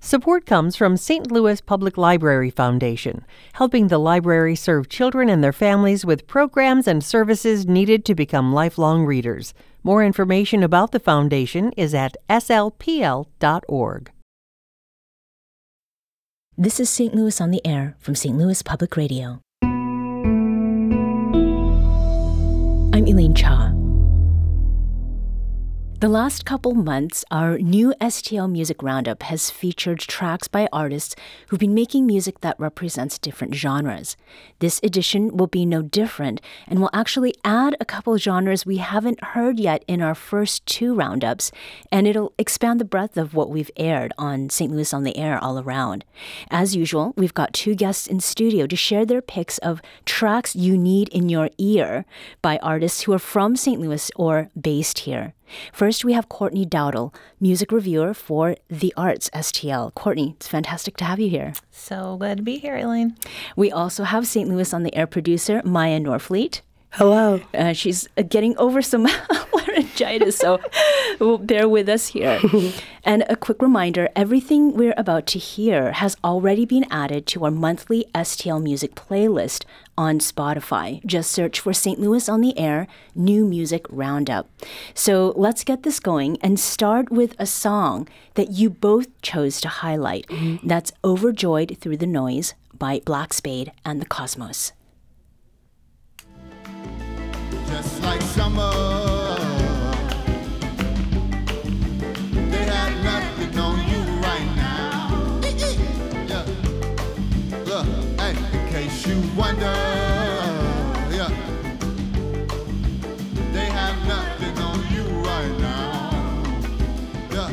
Support comes from St. Louis Public Library Foundation, helping the library serve children and their families with programs and services needed to become lifelong readers. More information about the foundation is at slpl.org. This is St. Louis on the Air from St. Louis Public Radio. I'm Elaine Cha. The last couple months, our new STL Music Roundup has featured tracks by artists who've been making music that represents different genres. This edition will be no different, and will actually add a couple genres we haven't heard yet in our first two roundups, and it'll expand the breadth of what we've aired on St. Louis on the Air all around. As usual, we've got two guests in studio to share their picks of tracks you need in your ear by artists who are from St. Louis or based here. First, we have Courtney Dowdle, music reviewer for The Arts STL. Courtney, it's fantastic to have you here. So glad to be here, Elaine. We also have St. Louis on the Air producer, Maya Norfleet. Hello. She's getting over some laryngitis, so bear with us here. And a quick reminder, everything we're about to hear has already been added to our monthly STL Music playlist on Spotify. Just search for St. Louis on the Air New Music Roundup. So let's get this going and start with a song that you both chose to highlight. That's Overjoyed Through the Noise by Black Spade and the Cosmos. Just like summer, they have nothing on you right now. Yeah. Look, hey, in case you wonder, yeah, they have nothing on you right now. Yeah.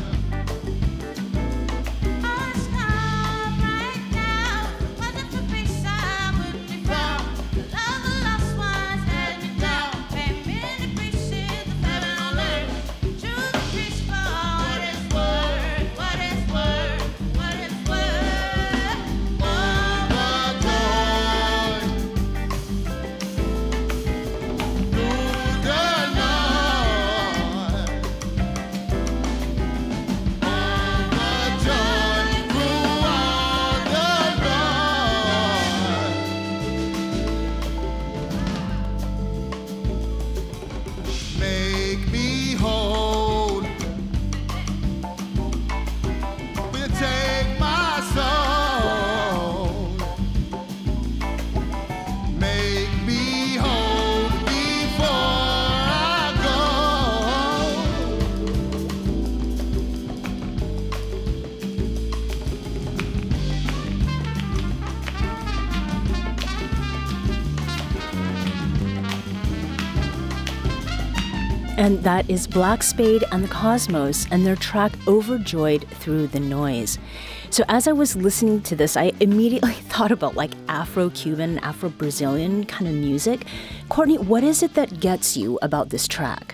And that is Black Spade and the Cosmos and their track Overjoyed Through the Noise. So as I was listening to this, I immediately thought about like Afro-Cuban, Afro-Brazilian kind of music. Courtney, what is it that gets you about this track?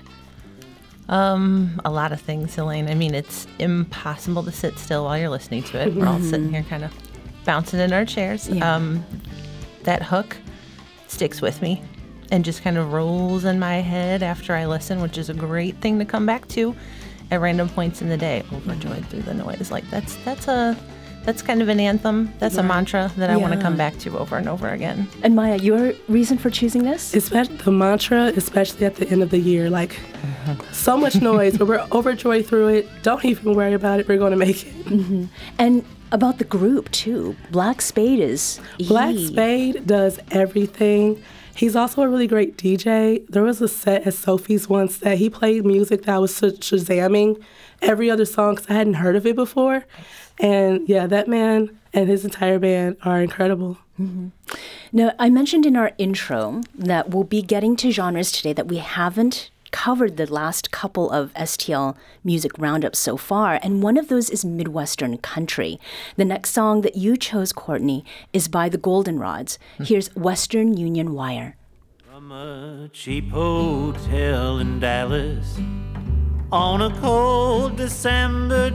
A lot of things, Elaine. I mean, it's impossible to sit still while you're listening to it. We're all sitting here kind of bouncing in our chairs. Yeah. That hook sticks with me and just kind of rolls in my head after I listen, which is a great thing to come back to at random points in the day. Overjoyed through the noise. Like that's kind of an anthem. That's a mantra that I want to come back to over and over again. And Maya, your reason for choosing this? Especially the mantra, especially at the end of the year. Like, so much noise, but we're overjoyed through it. Don't even worry about it. We're going to make it. And about the group, too. Black Spade is... Black Spade does everything. He's also a really great DJ. There was a set at Sophie's once that he played music that I was shazamming every other song because I hadn't heard of it before. And yeah, that man and his entire band are incredible. Now, I mentioned in our intro that we'll be getting to genres today that we haven't covered the last couple of STL music roundups so far, and one of those is Midwestern country. The next song that you chose, Courtney, is by the Goldenrods. Here's Western Union Wire. From a cheap hotel in Dallas on a cold December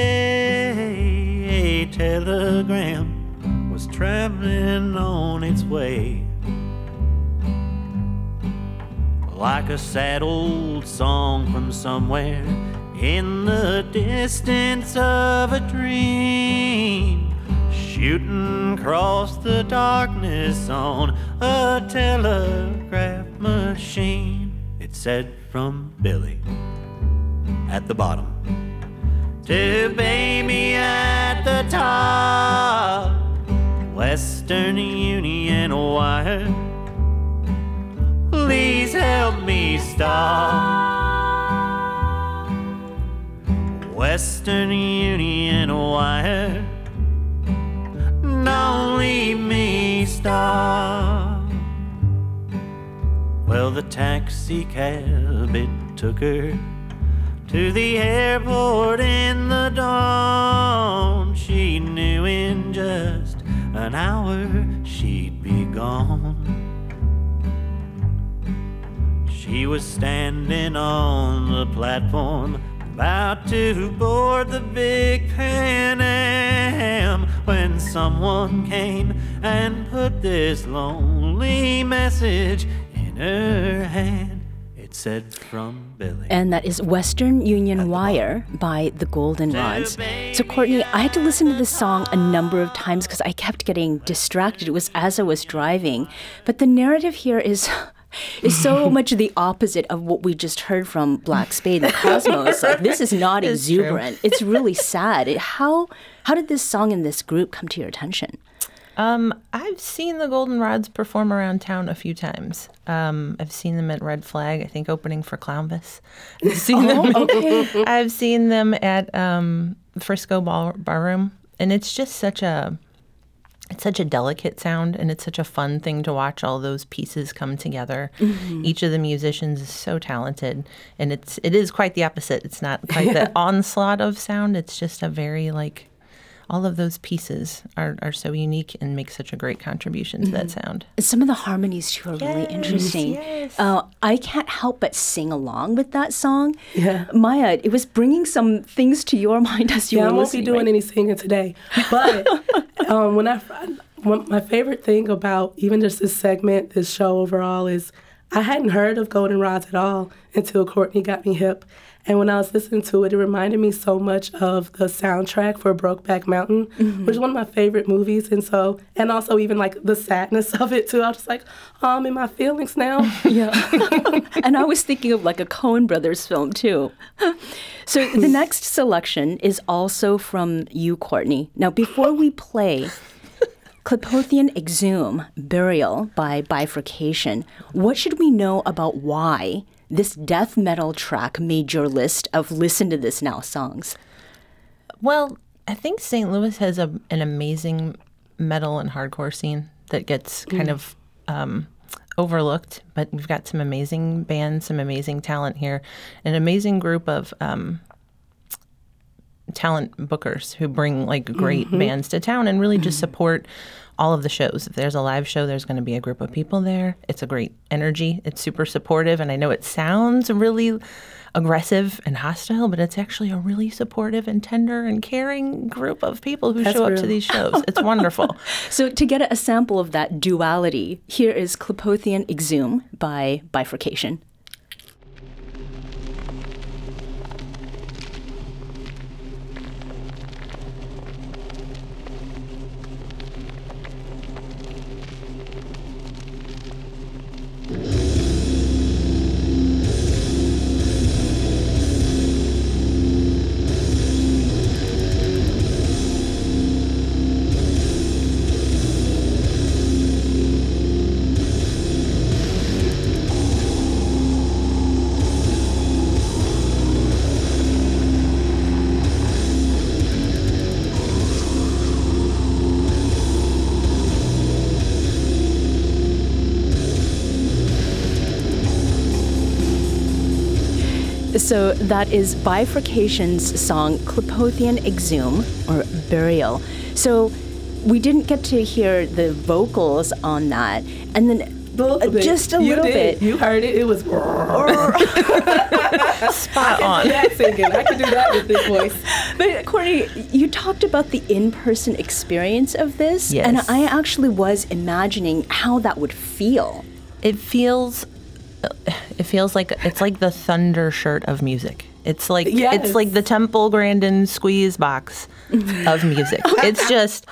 day, a telegram was traveling on its way. Like a sad old song from somewhere in the distance of a dream. shooting across the darkness on a telegraph machine. It said from Billy at the bottom to baby at the top, Western Union wire, please help me stop. Western Union wire, don't leave me stop. Well, the taxi cab, it took her to the airport in the dawn. She knew in just an hour she'd be gone. She was standing on the platform, about to board the big Pan Am, when someone came and put this lonely message in her hand. It said from Billy. And that is Western Union Wire by the Goldenrods. So Courtney, I had to listen to this song a number of times because I kept getting distracted. It was as I was driving. But the narrative here is so much the opposite of what we just heard from Black Spade and Cosmos. Like, this is not exuberant. It's really sad. How did this song and this group come to your attention? I've seen the Goldenrods perform around town a few times. I've seen them at Red Flag, I think opening for Clownvis. I've seen them at Frisco Barroom, and it's just such a delicate sound, and it's such a fun thing to watch all those pieces come together. Mm-hmm. Each of the musicians is so talented, and it is quite the opposite. It's not quite the onslaught of sound. It's just a very all of those pieces are so unique and make such a great contribution to that sound. Some of the harmonies, too, are really interesting. Yes. I can't help but sing along with that song. Yeah. Maya, it was bringing some things to your mind as you were listening. I won't be doing any singing today. But my favorite thing about even just this segment, this show overall, is I hadn't heard of Goldenrods at all until Courtney got me hip. And when I was listening to it, it reminded me so much of the soundtrack for Brokeback Mountain, which is one of my favorite movies. And also even like the sadness of it too. I was just like, oh, I'm in my feelings now. Yeah. And I was thinking of like a Coen Brothers film too. So the next selection is also from you, Courtney. Now, before we play Clipothian Exhume, Burial by Bifurcation, what should we know about why this death metal track made your list of listen to this now songs? Well, I think St. Louis has an amazing metal and hardcore scene that gets kind of overlooked, but we've got some amazing bands, some amazing talent here, an amazing group of talent bookers who bring like great bands to town and really just support all of the shows. If there's a live show, there's going to be a group of people there. It's a great energy. It's super supportive. And I know it sounds really aggressive and hostile, but it's actually a really supportive and tender and caring group of people who show up to these shows. It's wonderful. So to get a sample of that duality, here is Clipothian Exhume by Bifurcation. So that is Bifurcation's song Clipothian Exhume, or Burial. So we didn't get to hear the vocals on that. And then just a little bit. You heard it. It was spot on. I can do that with this voice. But Courtney, you talked about the in-person experience of this. Yes. And I actually was imagining how that would feel. It feels like it's like the Thunder shirt of music. It's like it's like the Temple Grandin squeeze box of music. It's just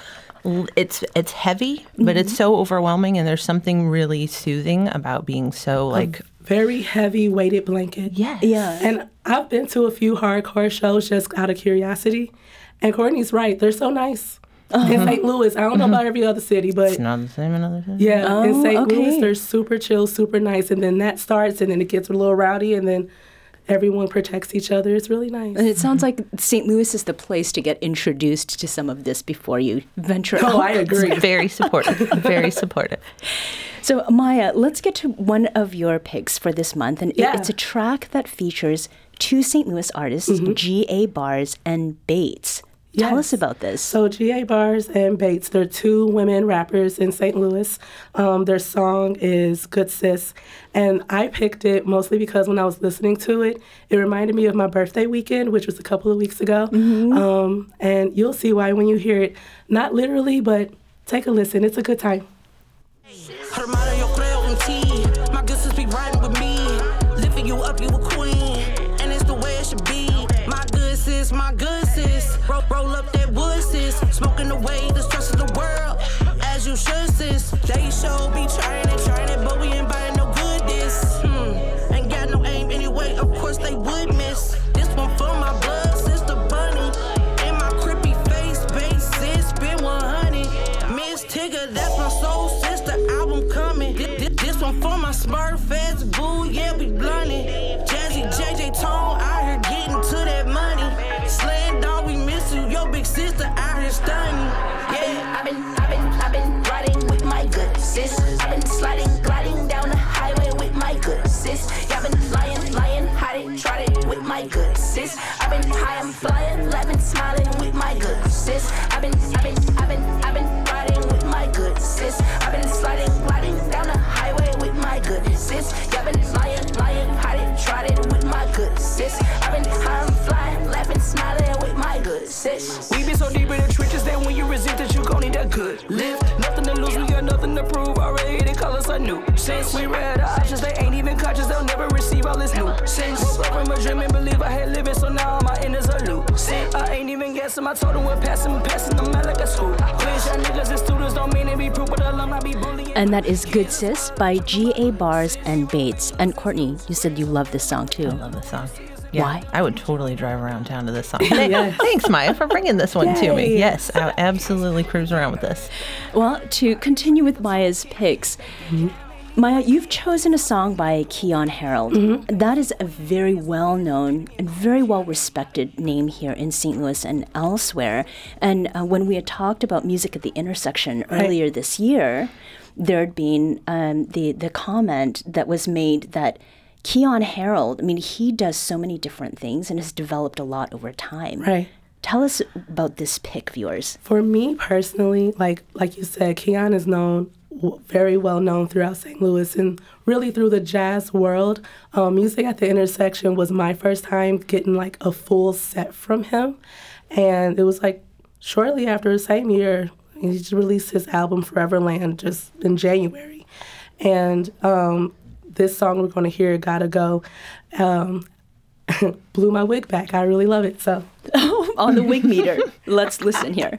It's heavy, but it's so overwhelming, and there's something really soothing about being so like Very heavy weighted blanket. yes. Yeah. And I've been to a few hardcore shows just out of curiosity. And Courtney's right. They're so nice. In St. Louis, I don't know about every other city, but It's not the same in other cities. yeah, in Oh, St. okay. Louis, they're super chill, super nice. And then that starts, and then it gets a little rowdy, and then everyone protects each other. It's really nice. And it sounds like St. Louis is the place to get introduced to some of this before you venture Oh, out. I agree. Very supportive. Very supportive. So, Maya, let's get to one of your picks for this month. And Yeah. it's a track that features two St. Louis artists, G.A. Bars and Bates. Tell us Yes. about this. So G.A. Bars and Bates, they're two women rappers in St. Louis. Their song is Good Sis. And I picked it mostly because when I was listening to it, it reminded me of my birthday weekend, which was a couple of weeks ago. And you'll see why when you hear it. Not literally, but take a listen. It's a good time. Hermana, yo creo en ti. My good sis be riding with me. Lifting you up, you a queen. And it's the way it should be. My good sis, my good sis. Roll up that wood, sis. Smoking away the stress of the world. As you should, sis. They show be trying it, but we ain't buying no goodness. Ain't got no aim anyway, of course they would miss. This one for my blood sister Bunny. And my creepy face, base sis, been 100. Miss Tigger, that's my soul sister, album coming. This one for my Smurf feds, boo, yeah, we blunted. Jazzy JJ Tone out here getting to that money. Slaying dog, we miss you, your big sister out here stunning. Yeah, I've been riding with my good sis. I've been gliding down the highway with my good sis. Yeah, I've been lying, hiding, trotted with my good sis. I've been high, I'm flying, laughing, smiling with my good sis. I've been riding with my good sis. I've been gliding down the highway with my good sis. Yeah, I've been lying, hiding, trotted with my good sis. I've been high, I'm flying, laughing, smiling with my good sis. we been so deep in the trenches that when you resist it, you gon' need that good lift. Nothing to lose, we got nothing to prove. Already they call us a new. Since we read the options, they ain't even conscious, they'll never receive all this new. Since woke up from a dream and believe I had living, so now my end is a loop. Since I ain't even guessing, I told them we're passing them out like a school. Quiz y'all niggas and students don't mean they be proof, but alumni be bullying. And that is Good Sis by G.A. Bars and Bates. And Courtney, you said you love this song too. I love this song. Yeah, Why? I would totally drive around town to this song. Thanks, Maya, for bringing this one to me. Yes, I would absolutely cruise around with this. Well, to continue with Maya's picks, Maya, you've chosen a song by Keyon Harold. That is a very well-known and very well-respected name here in St. Louis and elsewhere. And when we had talked about music at the intersection earlier this year, there had been the comment that was made that Keyon Harold, I mean, he does so many different things and has developed a lot over time. Right. Tell us about this pick of yours. For me personally, like you said, Keyon is very well known throughout St. Louis and really through the jazz world. Music at the Intersection was my first time getting like a full set from him. And it was like shortly after the same year, he just released his album Foreverland just in January. And this song we're going to hear, Gotta Go, blew my wig back. I really love it. So On the wig meter. Let's listen here.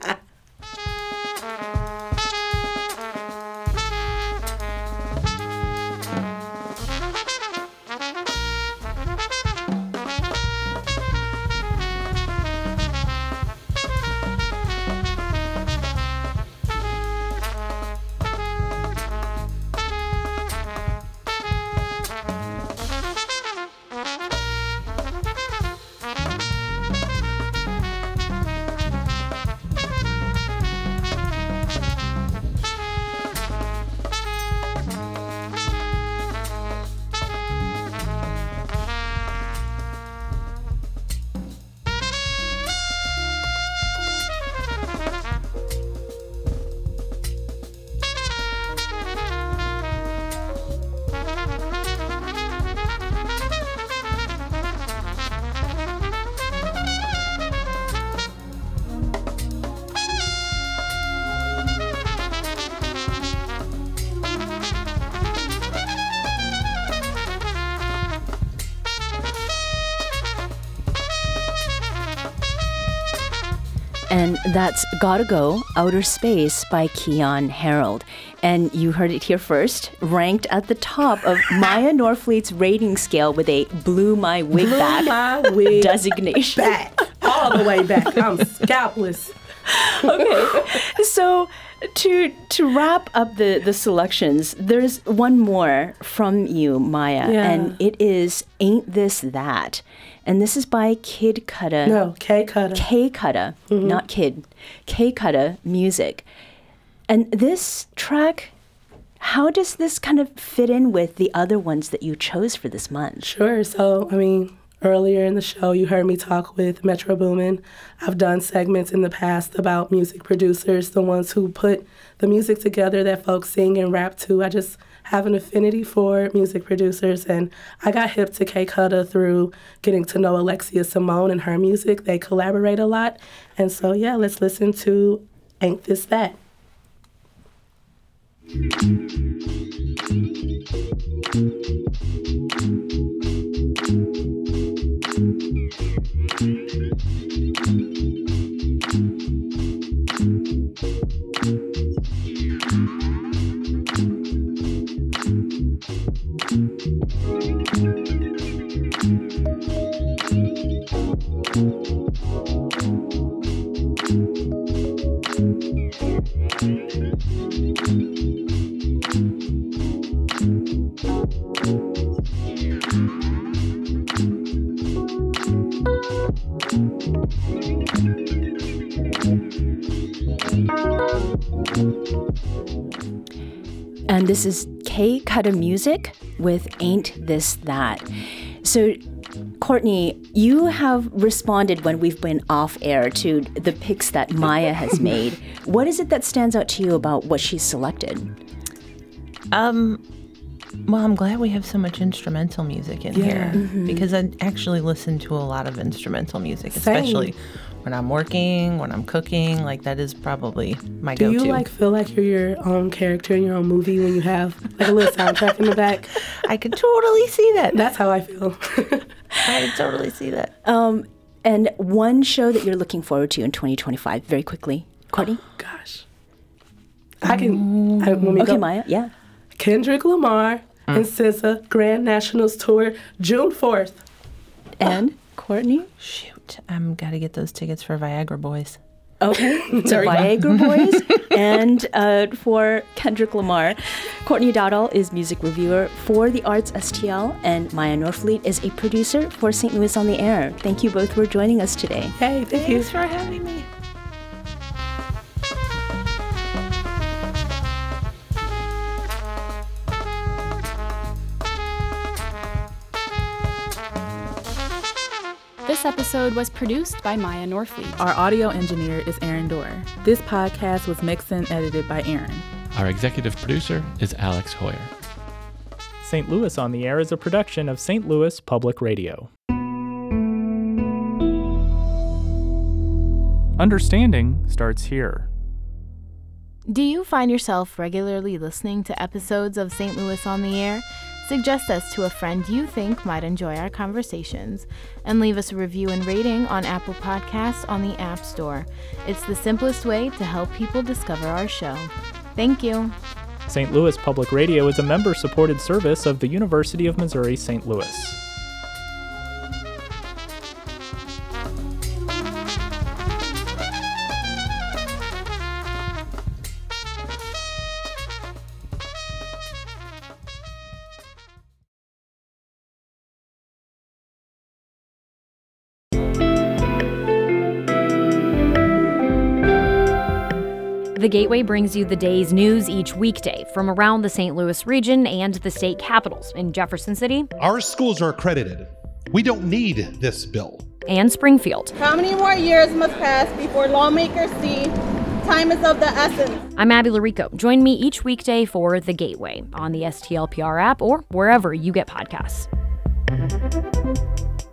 And that's Gotta Go, Outer Space by Keyon Harold. And you heard it here first, ranked at the top of Maya Norfleet's rating scale with a blew my wig back designation. Back. All the way back. I'm scalpless. Okay, so to wrap up the selections, there's one more from you, Maya, and it is Ain't This That. And this is by Kid Cudi. No, K Cudi. K Cudi, not Kid. K Cudi Music. And this track, how does this kind of fit in with the other ones that you chose for this month? Sure. So, I mean, earlier in the show, you heard me talk with Metro Boomin. I've done segments in the past about music producers, the ones who put the music together that folks sing and rap to. I just have an affinity for music producers, and I got hip to K Cudi through getting to know Alexia Simone and her music. They collaborate a lot. And so, yeah, let's listen to Ain't This That. And this is K Cudi Music with Ain't This That. So, Courtney, you have responded when we've been off air to the picks that Maya has made. What is it that stands out to you about what she's selected? Well, I'm glad we have so much instrumental music in here because I actually listen to a lot of instrumental music, especially when I'm working, when I'm cooking. Like, that is probably my go-to. Do you feel like you're your own character in your own movie when you have like a little soundtrack in the back? I could totally see that. That's how I feel. I could totally see that. And one show that you're looking forward to in 2025, very quickly, Courtney? Oh, gosh. When we Okay, go, Maya, yeah. Kendrick Lamar and SZA Grand Nationals Tour, June 4th. And Courtney? Shoot, I'm got to get those tickets for Viagra Boys. Okay, so Viagra Boys and for Kendrick Lamar. Courtney Dowdall is music reviewer for The Arts STL, and Maya Norfleet is a producer for St. Louis on the Air. Thank you both for joining us today. Hey, thank you. Thanks for having me. This episode was produced by Maya Norfleet. Our audio engineer is Aaron Dorr. This podcast was mixed and edited by Aaron. Our executive producer is Alex Hoyer. St. Louis on the Air is a production of St. Louis Public Radio. Understanding starts here. Do you find yourself regularly listening to episodes of St. Louis on the Air? Suggest us to a friend you think might enjoy our conversations, and leave us a review and rating on Apple Podcasts on the App Store. It's the simplest way to help people discover our show. Thank you. St. Louis Public Radio is a member-supported service of the University of Missouri St. Louis. The Gateway brings you the day's news each weekday from around the St. Louis region and the state capitals in Jefferson City. Our schools are accredited. We don't need this bill. And Springfield. How many more years must pass before lawmakers see time is of the essence? I'm Abby Larico. Join me each weekday for The Gateway on the STLPR app or wherever you get podcasts.